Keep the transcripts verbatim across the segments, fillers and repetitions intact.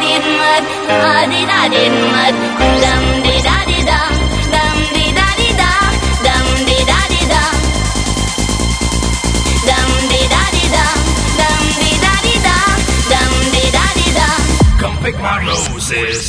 din mud, ah di da din mud, dum di da di da, dum di da di da, dum di da di da, dum di da di da, dum di da di da, dum di da di da. Come pick my roses.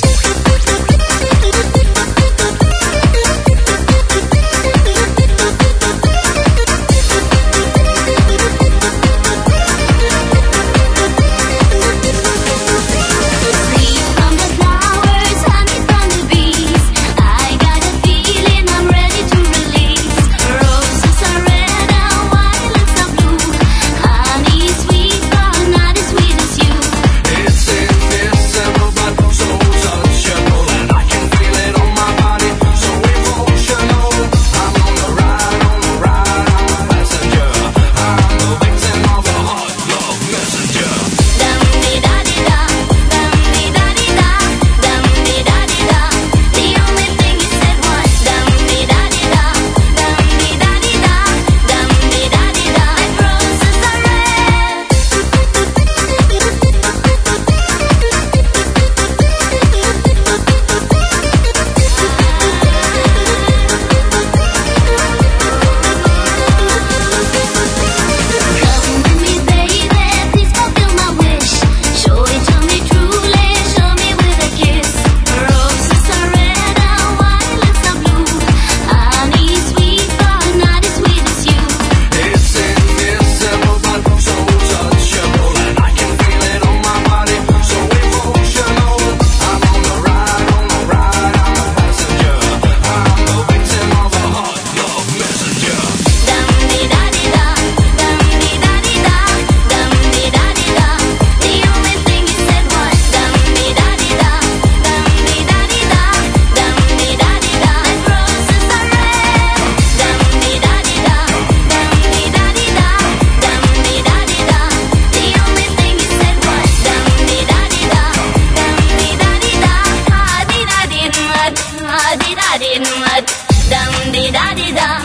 Dum di da di da,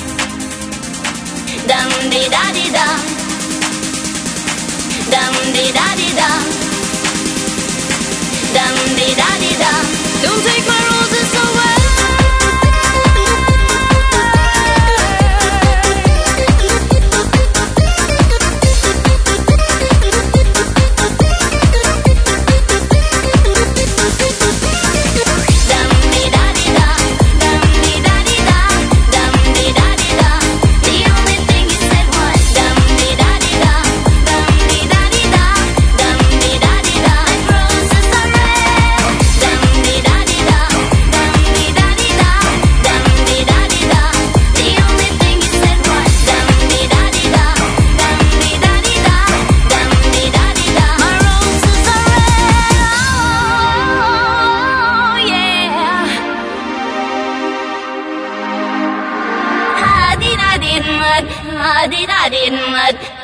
dum di da di da, dum di da di da, dum di da di da. Don't take my roses away. Ah di da din mud,